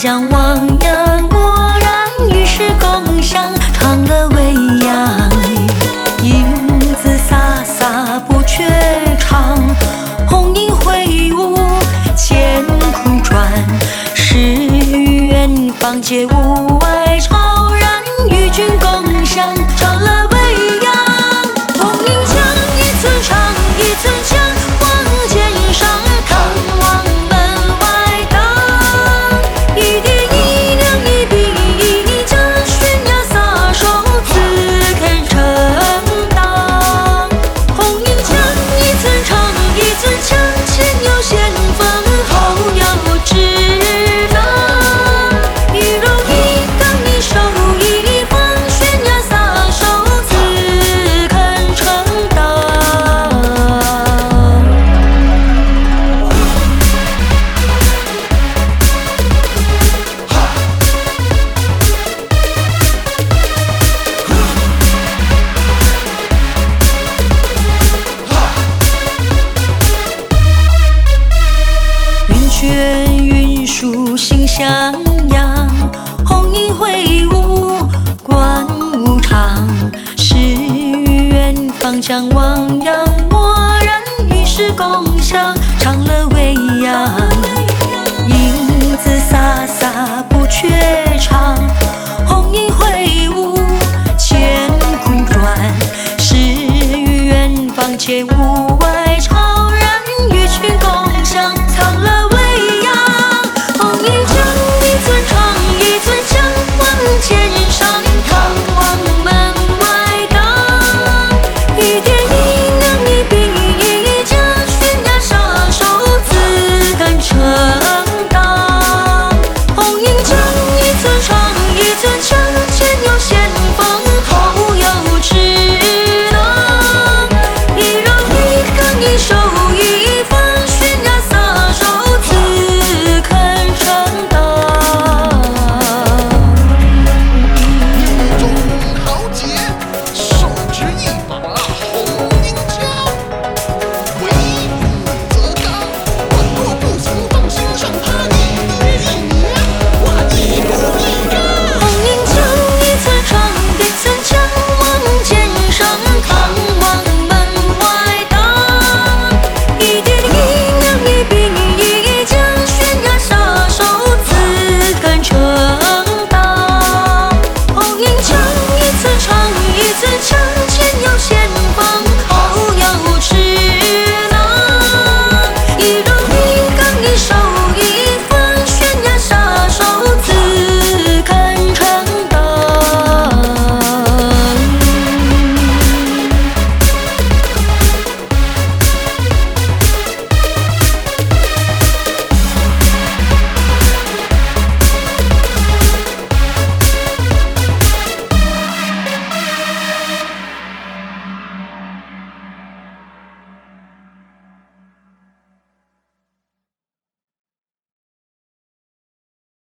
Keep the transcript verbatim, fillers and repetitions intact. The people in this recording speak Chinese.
江汪洋，蓦然与世共享，长乐未央。影子飒飒不觉长，红影挥舞千苦转。诗与远方皆无碍，超然与君共享，长乐未央。红缨枪，一寸长，一寸强，望肩上，看望门外当。一叠一两一笔一拟家，悬崖撒手，自肯承当。红缨枪，一寸长，一寸强，前有先锋，后有智囊。一柔一刚，一手一放，悬崖撒手，自肯承当。云卷云舒心向阳，红影挥舞观无常。诗与远方将汪洋，蓦然与世共享，长乐未央。影子飒飒不觉长，红影挥舞千苦转。诗与远方皆